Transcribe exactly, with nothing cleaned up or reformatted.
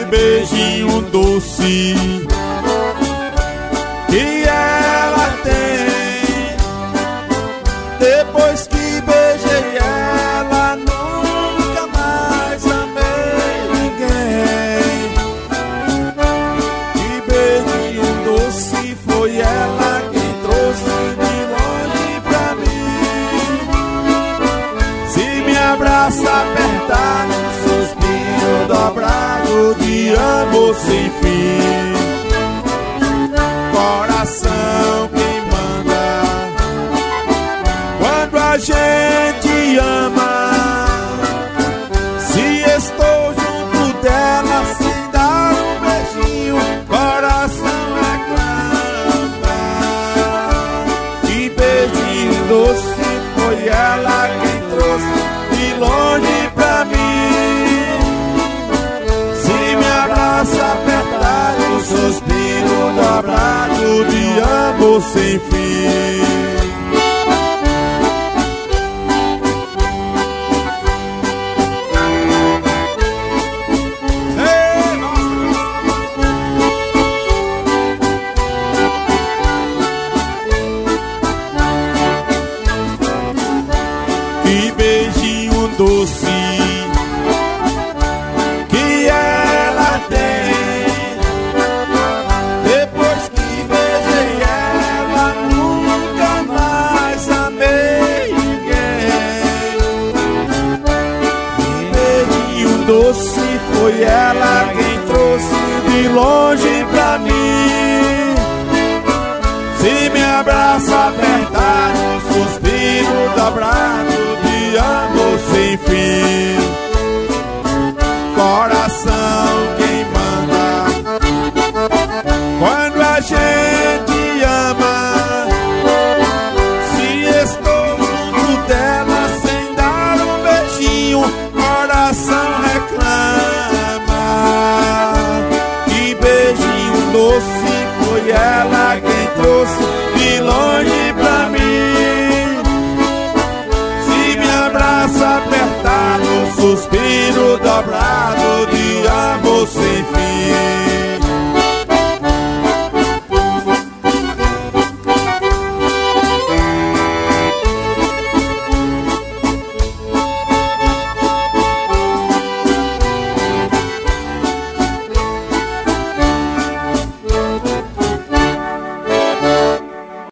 beijinho doce que ela tem. Depois que beijei ela, nunca mais amei ninguém. Que beijinho doce foi ela quem trouxe de longe pra mim. Se me abraça apertado, suspiro dobrado de amor sem fim. Coração quem manda quando a gente ama. Se estou junto dela sem dar um beijinho, coração reclama. Que beijinho doce foi ela quem trouxe de longe pra mim. Se me abraça apertado, suspiro dobrado de amor sem fim. Que beijinho doce que ela tem. Depois que beijei ela, nunca mais amei ninguém. Que beijinho doce foi ela quem trouxe de longe pra mim. Se me abraça apertado, suspiro dobrado de amor sem fim. Coração quem manda quando a gente ama. Se estou junto dela sem dar um beijinho, coração reclama. Que beijinho doce foi ela quem trouxe de longe pra mim. Se me abraça apertado, suspiro dobrado de amor sem fim.